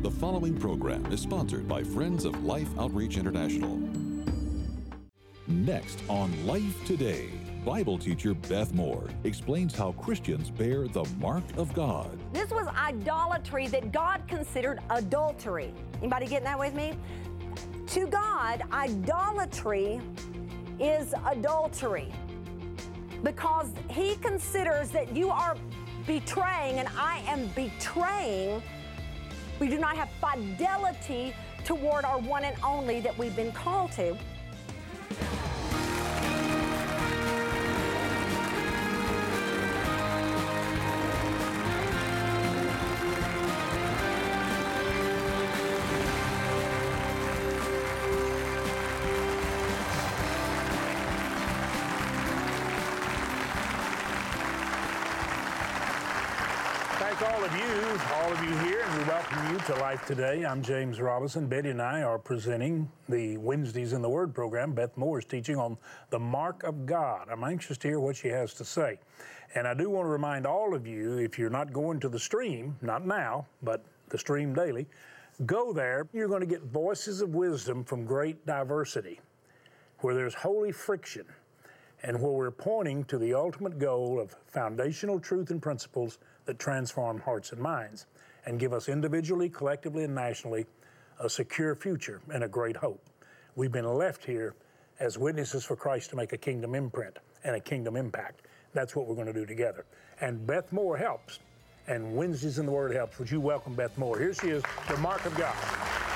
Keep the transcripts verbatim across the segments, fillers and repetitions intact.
The following program is sponsored by Friends of Life Outreach International. Next on Life Today, Bible teacher Beth Moore explains how Christians bear the mark of God. This was idolatry that God considered adultery. Anybody getting that with me? To God, idolatry is adultery because He considers that you are betraying and I am betraying. We do not have fidelity toward our one and only that we've been called to. All of you, all of you here, and we welcome you to Life Today. I'm James Robinson. Betty and I are presenting the Wednesdays in the Word program. Beth Moore is teaching on the mark of God. I'm anxious to hear what she has to say. And I do want to remind all of you, if you're not going to the stream, not now, but the stream daily, go there. You're going to get voices of wisdom from great diversity, where there's holy friction, and where we're pointing to the ultimate goal of foundational truth and principles that transform hearts and minds and give us individually, collectively, and nationally a secure future and a great hope. We've been left here as witnesses for Christ to make a kingdom imprint and a kingdom impact. That's what we're going to do together. And Beth Moore helps, and Wednesdays in the Word helps. Would you welcome Beth Moore? Here she is, the mark of God.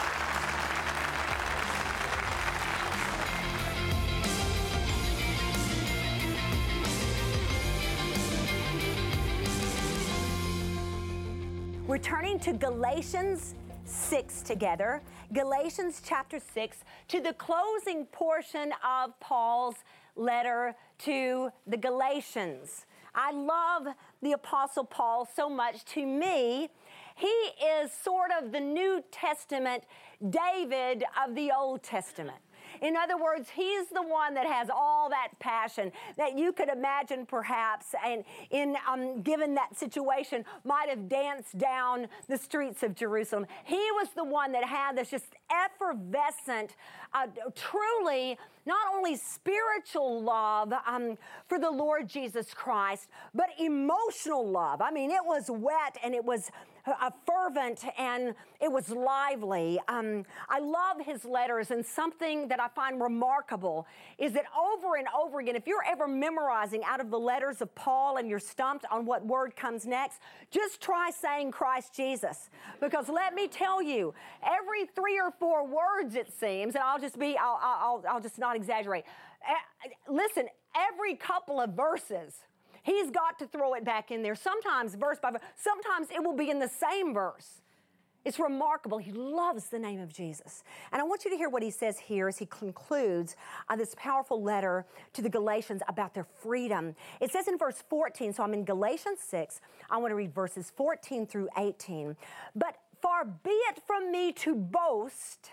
We're turning to Galatians six together. Galatians chapter six, to the closing portion of Paul's letter to the Galatians. I love the Apostle Paul so much. To me, he is sort of the New Testament David of the Old Testament. In other words, he's the one that has all that passion that you could imagine perhaps, and in um, given that situation, might have danced down the streets of Jerusalem. He was the one that had this just effervescent, uh, truly not only spiritual love um, for the Lord Jesus Christ, but emotional love. I mean, it was wet and it was uh, fervent and it was lively. Um, I love his letters, and something that I find remarkable is that over and over again, if you're ever memorizing out of the letters of Paul and you're stumped on what word comes next, just try saying Christ Jesus. Because let me tell you, every three or four words it seems, and I'll just be, I'll, I'll, I'll just not exaggerate. Uh, listen, every couple of verses, he's got to throw it back in there. Sometimes verse by verse, sometimes it will be in the same verse. It's remarkable. He loves the name of Jesus. And I want you to hear what he says here as he concludes uh, this powerful letter to the Galatians about their freedom. It says in verse fourteen, so I'm in Galatians six. I want to read verses fourteen through eighteen. But far be it from me to boast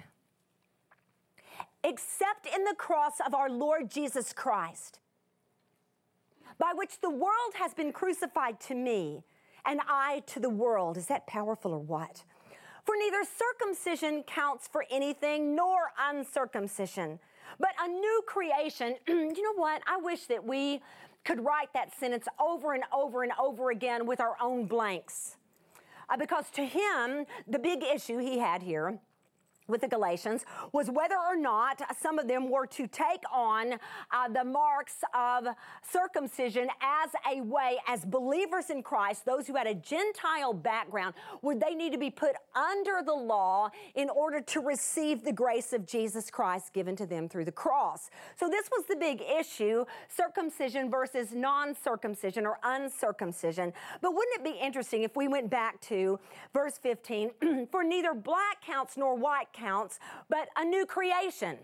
except in the cross of our Lord Jesus Christ, by which the world has been crucified to me, and I to the world. Is that powerful or what? For neither circumcision counts for anything, nor uncircumcision, but a new creation. You know what? I wish that we could write that sentence over and over and over again with our own blanks. Uh, because to him, the big issue he had here with the Galatians was whether or not some of them were to take on uh, the marks of circumcision as a way, as believers in Christ, those who had a Gentile background, would they need to be put under the law in order to receive the grace of Jesus Christ given to them through the cross. So this was the big issue, circumcision versus non-circumcision or uncircumcision. But wouldn't it be interesting if we went back to verse fifteen, for neither black counts nor white counts, but a new creation.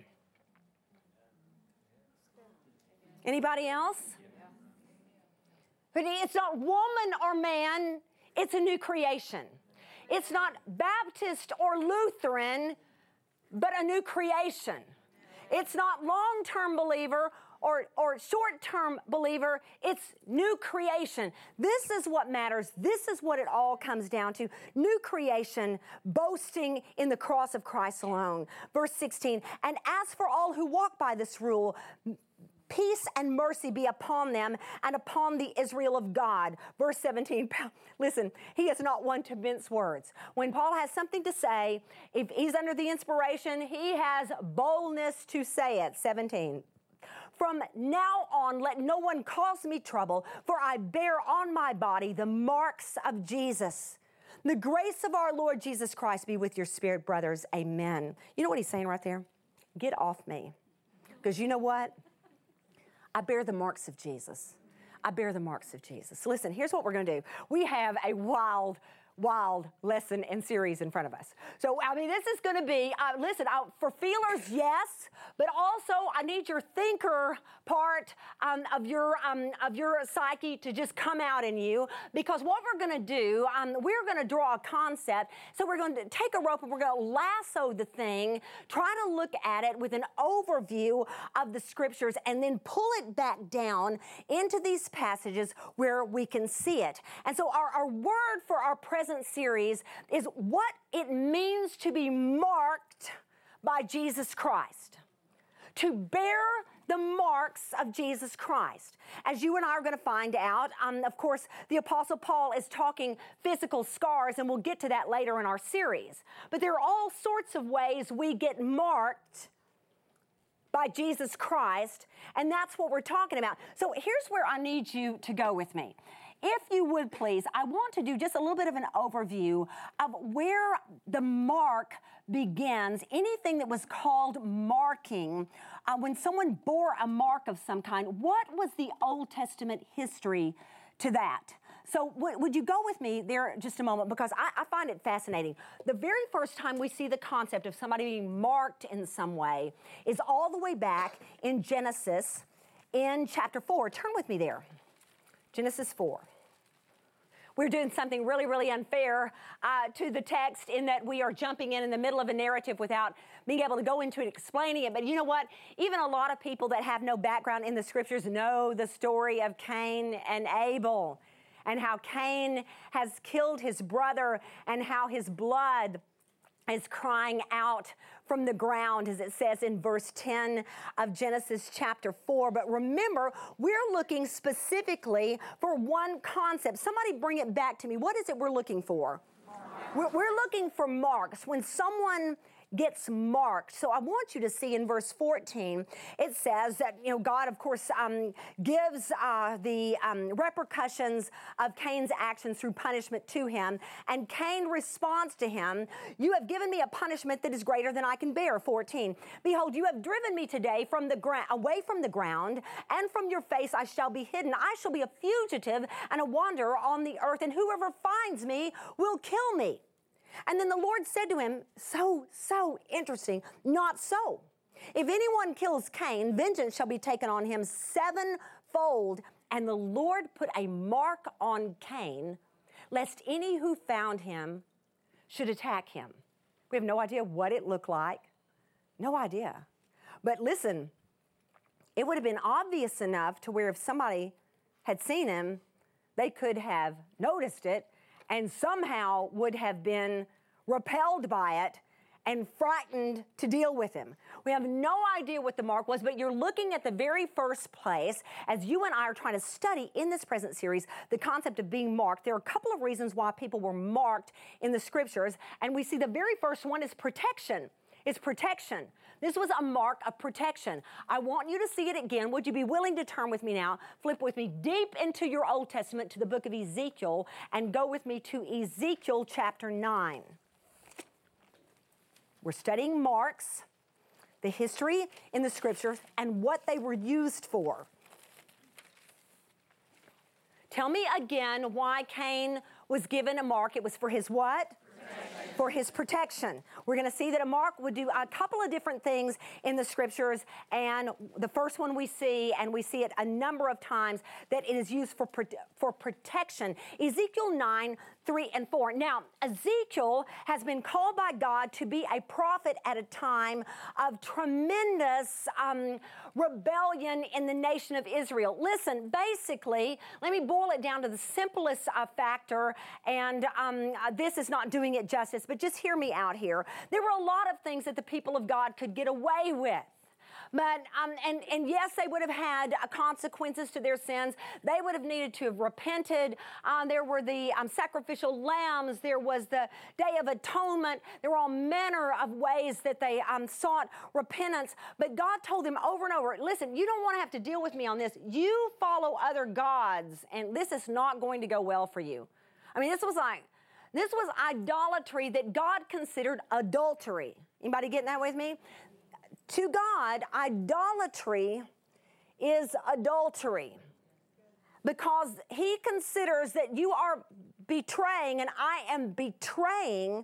Anybody else? But it's not woman or man, it's a new creation. It's not Baptist or Lutheran, but a new creation. It's not long-term believer or, or short-term believer, it's new creation. This is what matters. This is what it all comes down to. New creation, boasting in the cross of Christ alone. Verse sixteen, and as for all who walk by this rule, peace and mercy be upon them and upon the Israel of God. Verse seventeen, listen, he is not one to mince words. When Paul has something to say, if he's under the inspiration, he has boldness to say it. seventeen, from now on, let no one cause me trouble, for I bear on my body the marks of Jesus. The grace of our Lord Jesus Christ be with your spirit, brothers. Amen. You know what he's saying right there? Get off me. Because you know what? I bear the marks of Jesus. I bear the marks of Jesus. Listen, here's what we're going to do. We have a wild, wild lesson and series in front of us. So, I mean, this is going to be, uh, listen, uh, for feelers, yes, but also I need your thinker part um, of your um, of your psyche to just come out in you, because what we're going to do, um, we're going to draw a concept. So we're going to take a rope and we're going to lasso the thing, try to look at it with an overview of the scriptures, and then pull it back down into these passages where we can see it. And so our, our word for our present series is what it means to be marked by Jesus Christ. To bear the marks of Jesus Christ. As you and I are going to find out, um, of course, the Apostle Paul is talking physical scars, and we'll get to that later in our series. But there are all sorts of ways we get marked by Jesus Christ, and that's what we're talking about. So here's where I need you to go with me. If you would please, I want to do just a little bit of an overview of where the mark begins, anything that was called marking. Uh, when someone bore a mark of some kind, what was the Old Testament history to that? So w- would you go with me there just a moment, because I, I find it fascinating. The very first time we see the concept of somebody being marked in some way is all the way back in Genesis in chapter four. Turn with me there. Genesis four. We're doing something really, really unfair uh, to the text in that we are jumping in in the middle of a narrative without being able to go into it, explaining it. But you know what? Even a lot of people that have no background in the scriptures know the story of Cain and Abel, and how Cain has killed his brother, and how his blood is crying out from the ground, as it says in verse ten of Genesis chapter four. But remember, we're looking specifically for one concept. Somebody bring it back to me. What is it we're looking for? We're, we're looking for marks. When someone gets marked. So I want you to see in verse fourteen, it says that, you know, God, of course, um, gives uh, the um, repercussions of Cain's actions through punishment to him. And Cain responds to him, you have given me a punishment that is greater than I can bear. fourteen, behold, you have driven me today from the ground, away from the ground, and from your face I shall be hidden. I shall be a fugitive and a wanderer on the earth, and whoever finds me will kill me. And then the Lord said to him, so, so interesting, not so. If anyone kills Cain, vengeance shall be taken on him sevenfold. And the Lord put a mark on Cain, lest any who found him should attack him. We have no idea what it looked like. No idea. But listen, it would have been obvious enough to where if somebody had seen him, they could have noticed it and somehow would have been repelled by it and frightened to deal with him. We have no idea what the mark was, but you're looking at the very first place, as you and I are trying to study in this present series, the concept of being marked. There are a couple of reasons why people were marked in the scriptures, and we see the very first one is protection. It's protection. This was a mark of protection. I want you to see it again. Would you be willing to turn with me now? Flip with me deep into your Old Testament to the book of Ezekiel and go with me to Ezekiel chapter nine. We're studying marks, the history in the scriptures, and what they were used for. Tell me again why Cain was given a mark. It was for his what? For his protection. We're going to see that a mark would do a couple of different things in the scriptures, and the first one we see, and we see it a number of times, that it is used for, for protection. Ezekiel nine, three and four. Now, Ezekiel has been called by God to be a prophet at a time of tremendous um, rebellion in the nation of Israel. Listen, basically, let me boil it down to the simplest uh, factor, and um, uh, this is not doing it justice, but just hear me out here. There were a lot of things that the people of God could get away with. But, um, and, and yes, they would have had uh, consequences to their sins. They would have needed to have repented. Uh, there were the um, sacrificial lambs. There was the Day of Atonement. There were all manner of ways that they um, sought repentance. But God told them over and over, listen, you don't want to have to deal with me on this. You follow other gods, and this is not going to go well for you. I mean, this was like, this was idolatry that God considered adultery. Anybody getting that with me? To God, idolatry is adultery because he considers that you are betraying and I am betraying.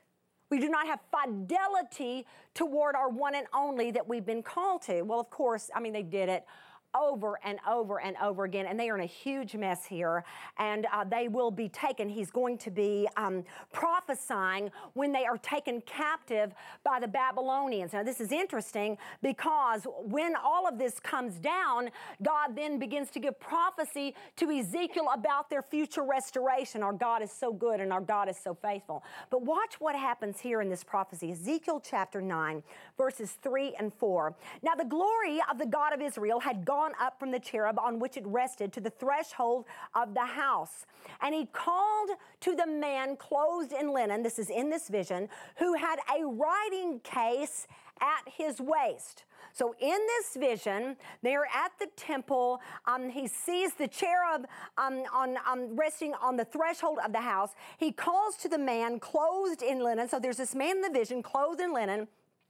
We do not have fidelity toward our one and only that we've been called to. Well, of course, I mean, they did it over and over and over again, and they are in a huge mess here, and uh, they will be taken. He's going to be um, prophesying when they are taken captive by the Babylonians. Now, this is interesting because when all of this comes down, God then begins to give prophecy to Ezekiel about their future restoration. Our God is so good and our God is so faithful. But watch what happens here in this prophecy. Ezekiel chapter nine, verses three and four. Now, the glory of the God of Israel had gone up from the cherub on which it rested to the threshold of the house. And he called to the man clothed in linen, this is in this vision, who had a writing case at his waist. So in this vision, they're at the temple. Um, he sees the cherub um, on, um, resting on the threshold of the house. He calls to the man clothed in linen. So there's this man in the vision clothed in linen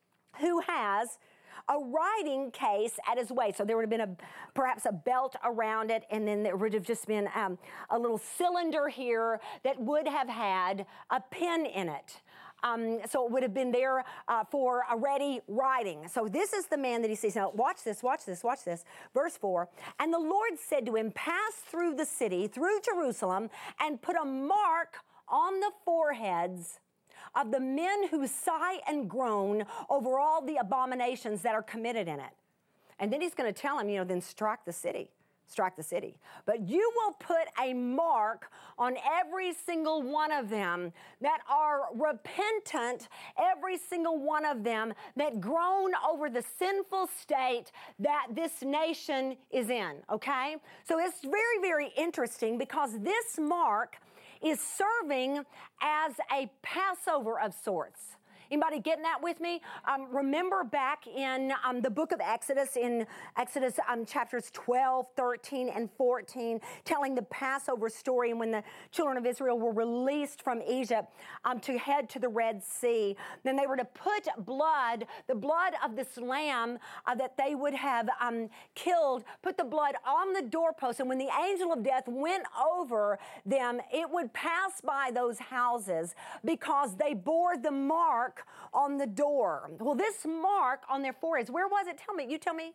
who has a writing case at his waist. So there would have been a perhaps a belt around it, and then there would have just been um, a little cylinder here that would have had a pen in it. Um, so it would have been there uh, for a ready writing. So this is the man that he sees. Now watch this, watch this, watch this. Verse four, and the Lord said to him, pass through the city, through Jerusalem, and put a mark on the foreheads of the men who sigh and groan over all the abominations that are committed in it. And then he's going to tell him, you know, then strike the city, strike the city. But you will put a mark on every single one of them that are repentant, every single one of them that groan over the sinful state that this nation is in, okay? So it's very, very interesting because this mark is serving as a Passover of sorts. Anybody getting that with me? Um, remember back in um, the book of Exodus, in Exodus um, chapters twelve, thirteen, and fourteen, telling the Passover story, and when the children of Israel were released from Egypt um, to head to the Red Sea, then they were to put blood, the blood of this lamb uh, that they would have um, killed, put the blood on the doorpost, and when the angel of death went over them, it would pass by those houses because they bore the mark on the door. Well, this mark on their foreheads, where was it? Tell me, you tell me.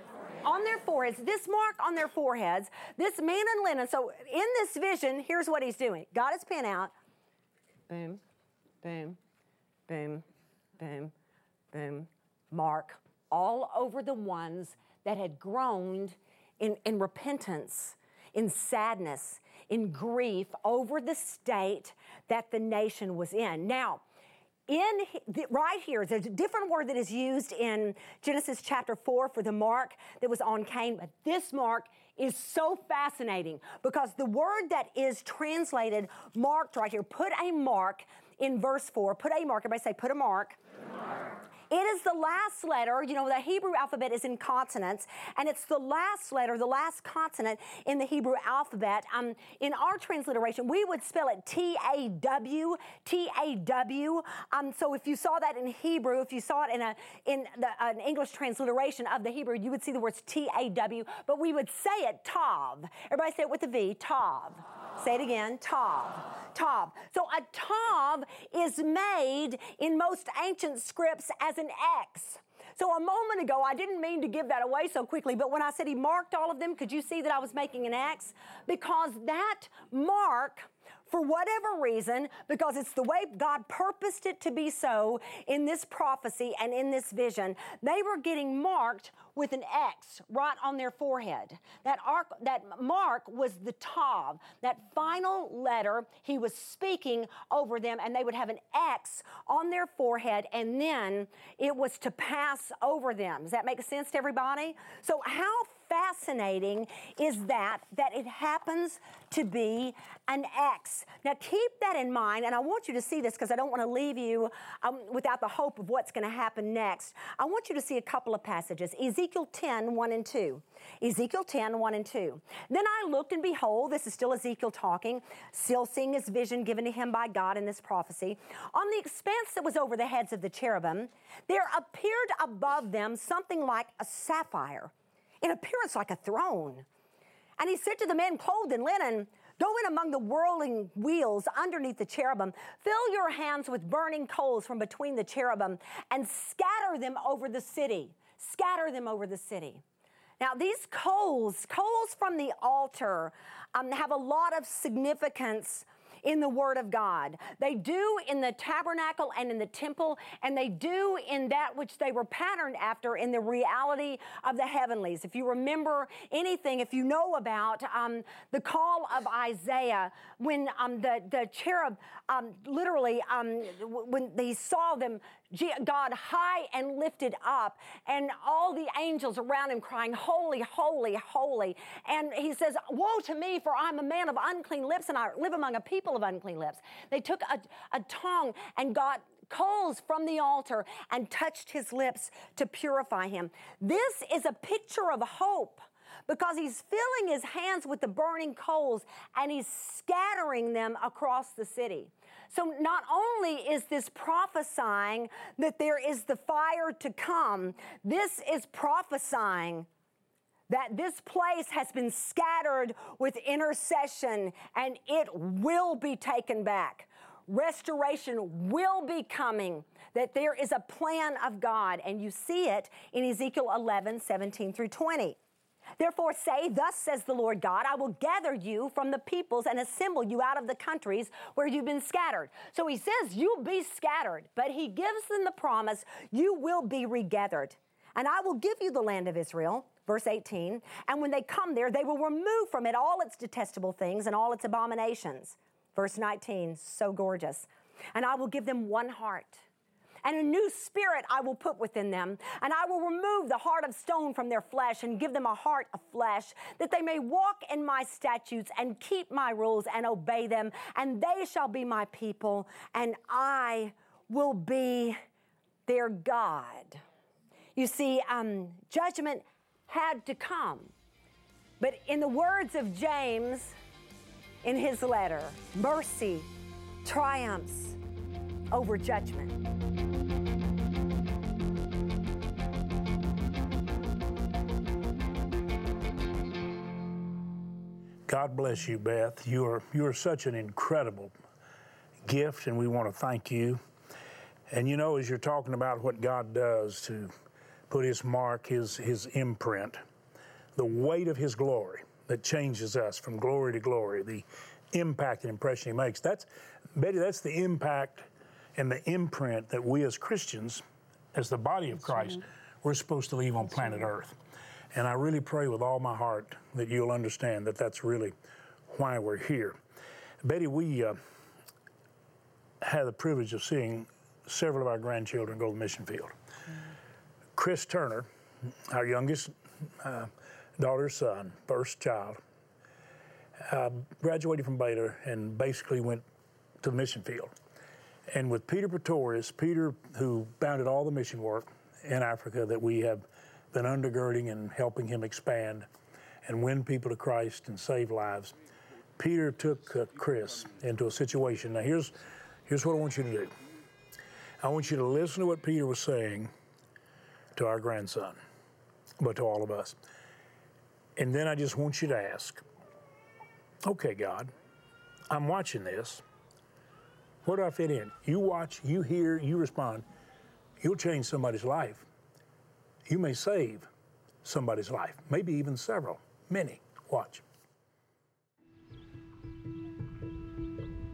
On their foreheads, this mark on their foreheads, this man in linen. So in this vision, here's what he's doing. Got his pen out. Boom, boom, boom, boom, boom. Mark all over the ones that had groaned in, in repentance, in sadness, in grief over the state that the nation was in. Now, In the, right here, there's a different word that is used in Genesis chapter four for the mark that was on Cain, but this mark is so fascinating because the word that is translated marked right here, put a mark in verse four, put a mark, everybody say put a mark. Put a mark. It is the last letter. You know, the Hebrew alphabet is in consonants, and it's the last letter, the last consonant in the Hebrew alphabet. Um, in our transliteration, we would spell it T A W, T A W. Um, so if you saw that in Hebrew, if you saw it in a in the, an English transliteration of the Hebrew, you would see the words T A W, but we would say it Tav. Everybody say it with a V, Tav. Say it again, Tav, Tav. So a Tav is made in most ancient scripts as an X. So a moment ago, I didn't mean to give that away so quickly, but when I said he marked all of them, could you see that I was making an X? Because that mark for whatever reason, because it's the way God purposed it to be so in this prophecy and in this vision, they were getting marked with an X right on their forehead. That, arc, that mark was the Tav, that final letter. He was speaking over them, and they would have an X on their forehead, and then it was to pass over them. Does that make sense to everybody? So how fascinating is that, that it happens to be an X. Now keep that in mind, and I want you to see this because I don't want to leave you um, without the hope of what's going to happen next. I want you to see a couple of passages. Ezekiel ten, one and two. Ezekiel ten, one and two. Then I looked, and behold, this is still Ezekiel talking, still seeing his vision given to him by God in this prophecy. On the expanse that was over the heads of the cherubim, there appeared above them something like a sapphire, in appearance like a throne. And he said to the men clothed in linen, go in among the whirling wheels underneath the cherubim, fill your hands with burning coals from between the cherubim, and scatter them over the city. Scatter them over the city. Now, these coals, coals from the altar, um, have a lot of significance in the Word of God. They do in the tabernacle and in the temple, and they do in that which they were patterned after in the reality of the heavenlies. If you remember anything, if you know about um, the call of Isaiah, when um, the, the cherub um, literally, um, when they saw them, God high and lifted up, and all the angels around him crying, holy, holy, holy. And he says, woe to me, for I'm a man of unclean lips, and I live among a people of unclean lips. They took a, a tongue and got coals from the altar and touched his lips to purify him. This is a picture of hope, because he's filling his hands with the burning coals and he's scattering them across the city. So not only is this prophesying that there is the fire to come, this is prophesying that this place has been scattered with intercession and it will be taken back. Restoration will be coming, that there is a plan of God, and you see it in Ezekiel eleven, seventeen through twenty. Therefore say, thus says the Lord God, I will gather you from the peoples and assemble you out of the countries where you've been scattered. So he says you'll be scattered, but he gives them the promise, you will be regathered. And I will give you the land of Israel, verse eighteen, and when they come there, they will remove from it all its detestable things and all its abominations. Verse nineteen, so gorgeous. And I will give them one heart, and a new spirit I will put within them, and I will remove the heart of stone from their flesh and give them a heart of flesh, that they may walk in my statutes and keep my rules and obey them, and they shall be my people, and I will be their God. You see, um, judgment had to come, but in the words of James in his letter, mercy triumphs over judgment. God bless you, Beth. You are, you are such an incredible gift, and we want to thank you. And you know, as you're talking about what God does to put his mark, his, his imprint, the weight of his glory that changes us from glory to glory, the impact and impression he makes, that's, Betty, that's the impact and the imprint that we as Christians, as the body of Christ, right, we're supposed to leave on planet Earth. And I really pray with all my heart that you'll understand that that's really why we're here. Betty, we uh, had the privilege of seeing several of our grandchildren go to the mission field. Mm. Chris Turner, our youngest uh, daughter's son, first child, uh, graduated from Baylor and basically went to the mission field. And with Peter Pretorius, Peter, who founded all the mission work in Africa that we have been undergirding and helping him expand and win people to Christ and save lives, Peter took uh, Chris into a situation. Now here's, here's what I want you to do. I want you to listen to what Peter was saying to our grandson, but to all of us. And then I just want you to ask, okay, God, I'm watching this. Where do I fit in? You watch, you hear, you respond. You'll change somebody's life. You may save somebody's life, maybe even several, many. Watch.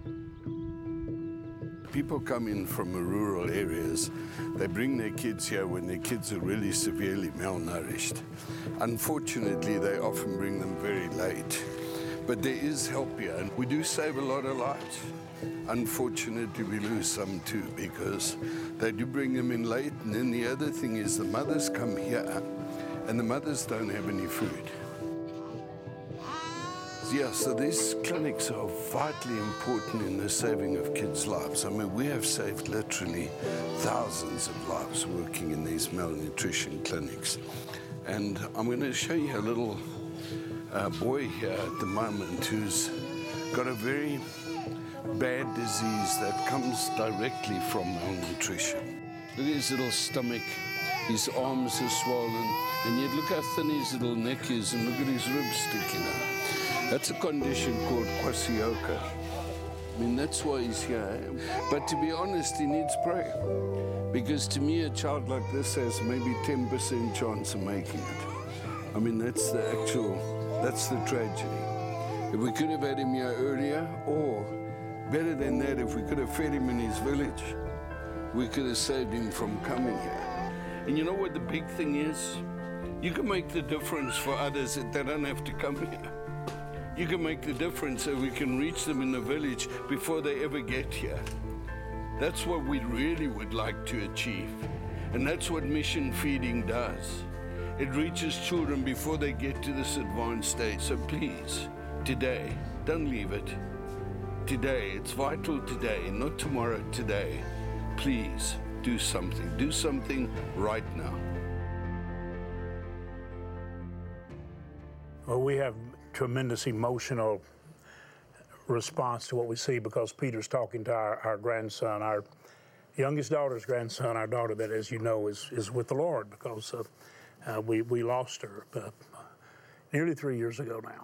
people come in from rural areas. They bring their kids here when their kids are really severely malnourished. Unfortunately, they often bring them very late. But there is help here, and we do save a lot of lives. Unfortunately, we lose some too, because they do bring them in late. And then the other thing is the mothers come here, and the mothers don't have any food. Yeah, so these clinics are vitally important in the saving of kids' lives. I mean, we have saved literally thousands of lives working in these malnutrition clinics. And I'm going to show you a little uh, boy here at the moment who's got a very bad disease that comes directly from malnutrition. Look at his little stomach, his arms are swollen, and yet look how thin his little neck is, and look at his ribs sticking out. That's a condition called kwashiorkor. I mean, that's why he's here. But to be honest, he needs prayer. Because to me, a child like this has maybe ten percent chance of making it. I mean, that's the actual, that's the tragedy. If we could have had him here earlier, or better than that, if we could have fed him in his village, we could have saved him from coming here. And you know what the big thing is? You can make the difference for others that they don't have to come here. You can make the difference so we can reach them in the village before they ever get here. That's what we really would like to achieve. And that's what mission feeding does. It reaches children before they get to this advanced stage. So please, today, don't leave it. Today, it's vital today, not tomorrow, today. Please, do something. Do something right now. Well, we have tremendous emotional response to what we see, because Peter's talking to our, our grandson, our youngest daughter's grandson, our daughter that, as you know, is, is with the Lord, because uh, uh, we, we lost her uh, nearly three years ago now.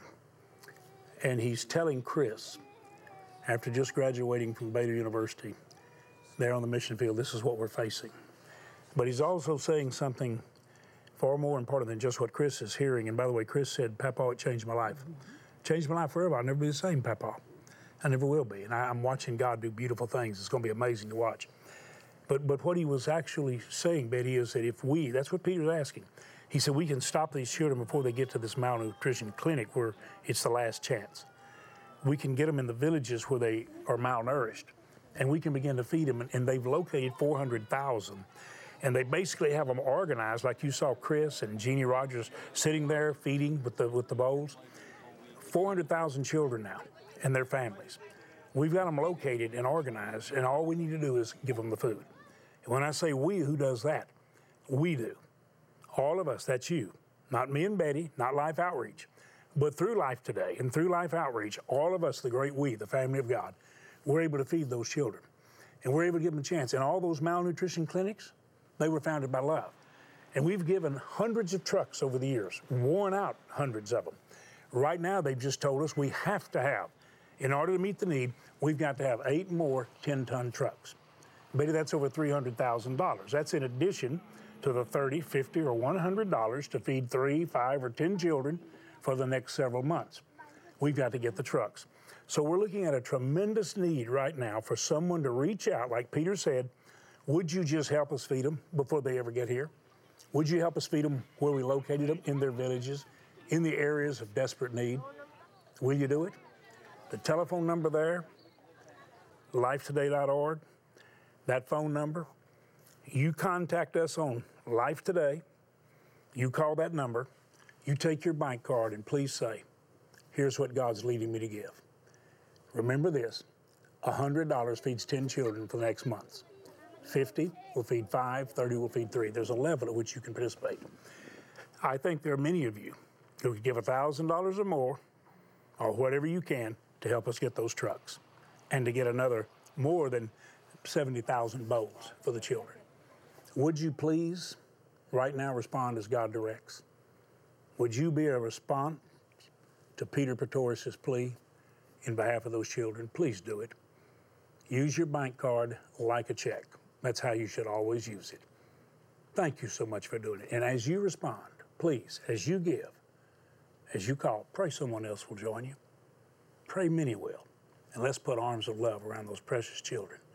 And he's telling Chris, after just graduating from Baylor University, there on the mission field, this is what we're facing. But he's also saying something far more important than just what Chris is hearing. And by the way, Chris said, "Papa, it changed my life." Changed my life forever. I'll never be the same, Papa. I never will be. And I, I'm watching God do beautiful things. It's going to be amazing to watch. But but what he was actually saying, Betty, is that if we, that's what Peter's asking. He said, we can stop these children before they get to this malnutrition clinic where it's the last chance. We can get them in the villages where they are malnourished, and we can begin to feed them. And they've located four hundred thousand. And they basically have them organized, like you saw Chris and Jeannie Rogers sitting there feeding with the with the bowls. four hundred thousand children now and their families. We've got them located and organized, and all we need to do is give them the food. And when I say we, who does that? We do. All of us, that's you. Not me and Betty, not Life Outreach. But through Life Today and through Life Outreach, all of us, the great we, the family of God, we're able to feed those children. And we're able to give them a chance. And all those malnutrition clinics, they were founded by love. And we've given hundreds of trucks over the years, worn out hundreds of them. Right now, they've just told us we have to have, in order to meet the need, we've got to have eight more ten-ton trucks. Betty, that's over three hundred thousand dollars. That's in addition to the thirty, fifty, or one hundred dollars to feed three, five, or ten children for the next several months. We've got to get the trucks. So we're looking at a tremendous need right now for someone to reach out, like Peter said. Would you just help us feed them before they ever get here? Would you help us feed them where we located them, in their villages, in the areas of desperate need? Will you do it? The telephone number there, life today dot org, that phone number. You contact us on Life Today. You call that number. You take your bank card and please say, here's what God's leading me to give. Remember this, one hundred dollars feeds ten children for the next month. fifty will feed five, thirty will feed three. There's a level at which you can participate. I think there are many of you who could give one thousand dollars or more, or whatever you can, to help us get those trucks and to get another more than seventy thousand bowls for the children. Would you please, right now, respond as God directs? Would you be a response to Peter Pretorius' plea in behalf of those children? Please do it. Use your bank card like a check. That's how you should always use it. Thank you so much for doing it. And as you respond, please, as you give, as you call, pray someone else will join you. Pray many will. And let's put arms of love around those precious children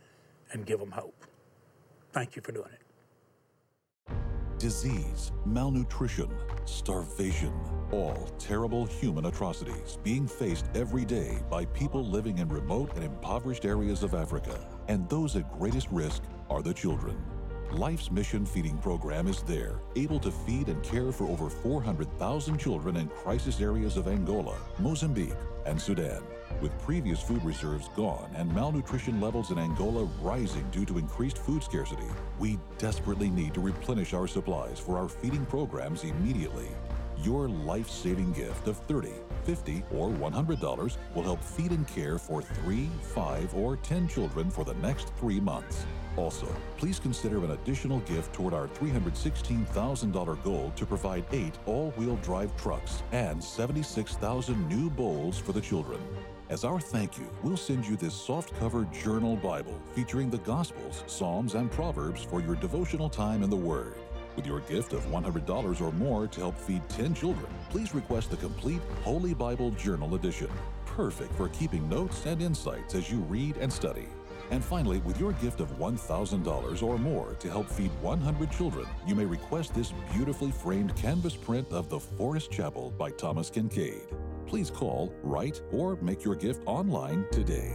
and give them hope. Thank you for doing it. Disease, malnutrition, starvation, all terrible human atrocities being faced every day by people living in remote and impoverished areas of Africa. And those at greatest risk are the children. Life's Mission Feeding Program is there, able to feed and care for over four hundred thousand children in crisis areas of Angola, Mozambique, and Sudan. With previous food reserves gone and malnutrition levels in Angola rising due to increased food scarcity, we desperately need to replenish our supplies for our feeding programs immediately. Your life-saving gift of thirty dollars, fifty dollars, or one hundred dollars will help feed and care for three, five, or ten children for the next three months. Also, please consider an additional gift toward our three hundred sixteen thousand dollars goal to provide eight all-wheel drive trucks and seventy-six thousand new bowls for the children. As our thank you, we'll send you this soft-cover journal Bible featuring the Gospels, Psalms, and Proverbs for your devotional time in the Word. With your gift of one hundred dollars or more to help feed ten children, please request the complete Holy Bible Journal Edition, perfect for keeping notes and insights as you read and study. And finally, with your gift of one thousand dollars or more to help feed one hundred children, you may request this beautifully framed canvas print of the Forest Chapel by Thomas Kincaid. Please call, write, or make your gift online today.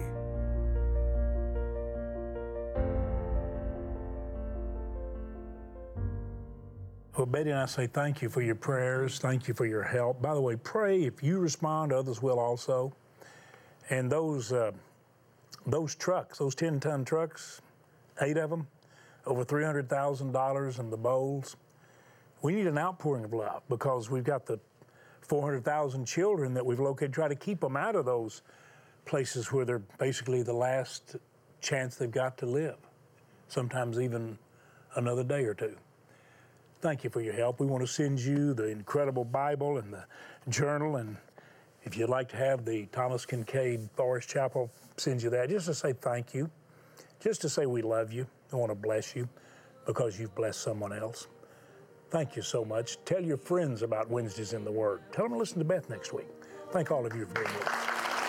Well, Betty and I say thank you for your prayers. Thank you for your help. By the way, pray. If you respond, others will also. And those uh, those trucks, those ten-ton trucks, eight of them, over three hundred thousand dollars in the bowls, we need an outpouring of love because we've got the four hundred thousand children that we've located. Try to keep them out of those places where they're basically the last chance they've got to live, sometimes even another day or two. Thank you for your help. We want to send you the incredible Bible and the journal, and if you'd like to have the Thomas Kincaid Forest Chapel, send you that, just to say thank you, just to say we love you, I want to bless you because you've blessed someone else. Thank you so much. Tell your friends about Wednesdays in the Word. Tell them to listen to Beth next week. Thank all of you for being with us.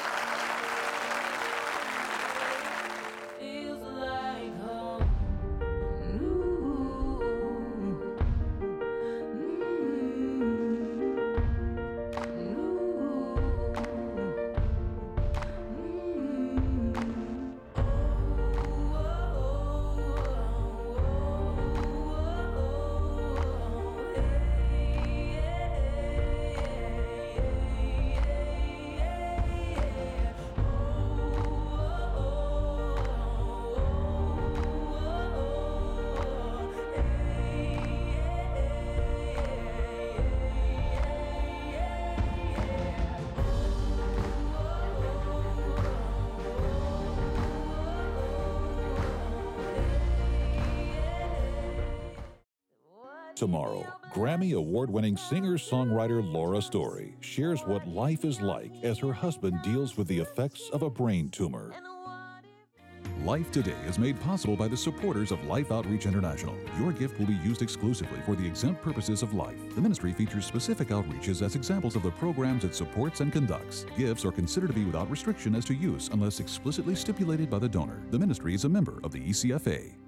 Tomorrow, Grammy Award-winning singer-songwriter Laura Story shares what life is like as her husband deals with the effects of a brain tumor. Life Today is made possible by the supporters of Life Outreach International. Your gift will be used exclusively for the exempt purposes of life. The ministry features specific outreaches as examples of the programs it supports and conducts. Gifts are considered to be without restriction as to use unless explicitly stipulated by the donor. The ministry is a member of the E C F A.